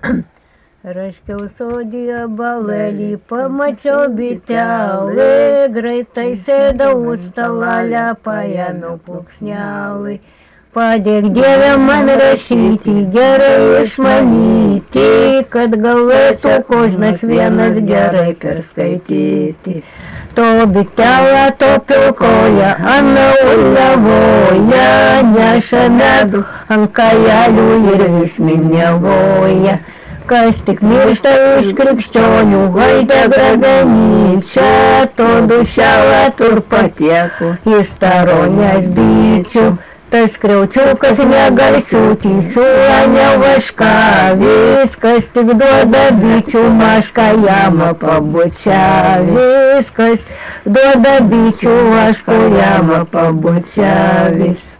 Raškiau sodyje balelį, pamačiau bitelį, greitai sėdau už stalelę, paėmiau plunksnelį. Padėk Dieve man rašyti, gerai išmanyti, kad galėčiau kožnas vienas gerai perskaityti. To bitelę, to pilkoja, ana uliavoja, neša medų ant kajelių ir vis minėvoja. Kas tik miršta iš krikščionių, vaidė grabenyčia, to dušelą tur patieku į staronės bičių. Tas kriaučiukas negarsiutį, siūla ne vaška, viskas tik duoda bičių mašką, jamą pabučia, viskas duoda bičių mašką, jamą pabučia, vis.